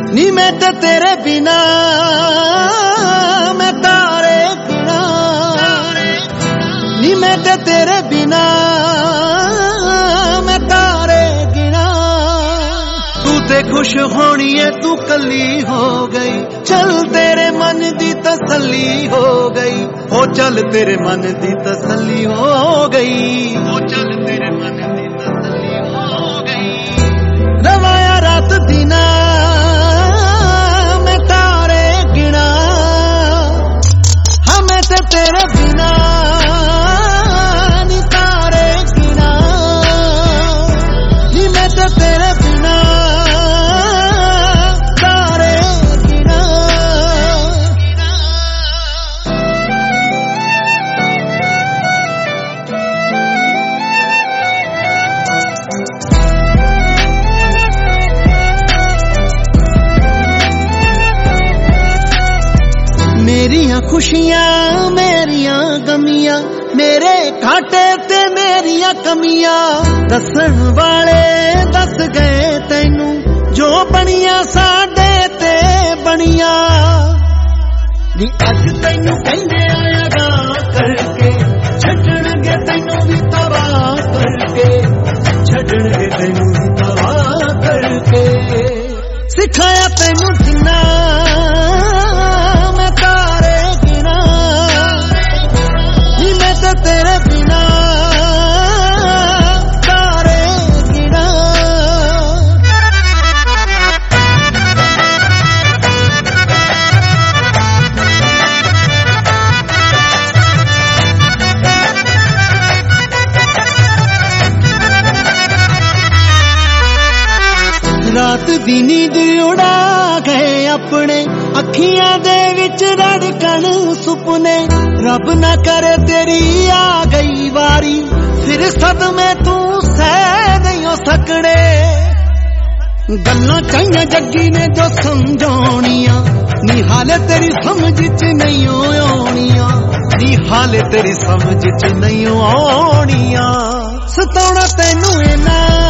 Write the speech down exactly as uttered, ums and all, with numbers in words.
नी मैं ते तेरे बिना मैं तारे गिना, नी मैं ते तेरे बिना मैं तारे गिना। तू ते खुश होनी है तू कली हो गई, चल तेरे मन दी तसल्ली हो गई, हो चल तेरे मन दी तसल्ली हो गई, हो चल तेरे मन दी तसल्ली हो गई। रवाया रात दिना मैं तारे गिना, हमें ते तेरे बिना नी तारे गिना, नी मैं ते तेरे बिना तारे गिना। मेरिया खुशियां मेरिया गमियां, मेरे घाटे ते मेरिया कमियां, दसन वाले दस गए तैनू जो बनिया साडे ते बनिया। नी अज तैनू कहंदे आया गा करके, छड्डणगे तैनू भी तबाह करके, छड्डणगे तैनू भी तबाह करके। सिखाया तैनू जिन्ना मैं तारे गिना, नी मैं ते तेरे बिना तारे गिना। रात दी नींद उड़ा गए अपने, अखियां दे विच रड़कन सुपने, रब ना करे तेरी आ गई वारी, फिर सदमे तू सह नहीं सकने। गल्लां चाहिए जग्गी ने जो समझाउणियां, नी हाले तेरी समझ च नहीं आउणियां, नी हाले तेरी समझ च नहीं आउणियां। सताउणा तैनू इना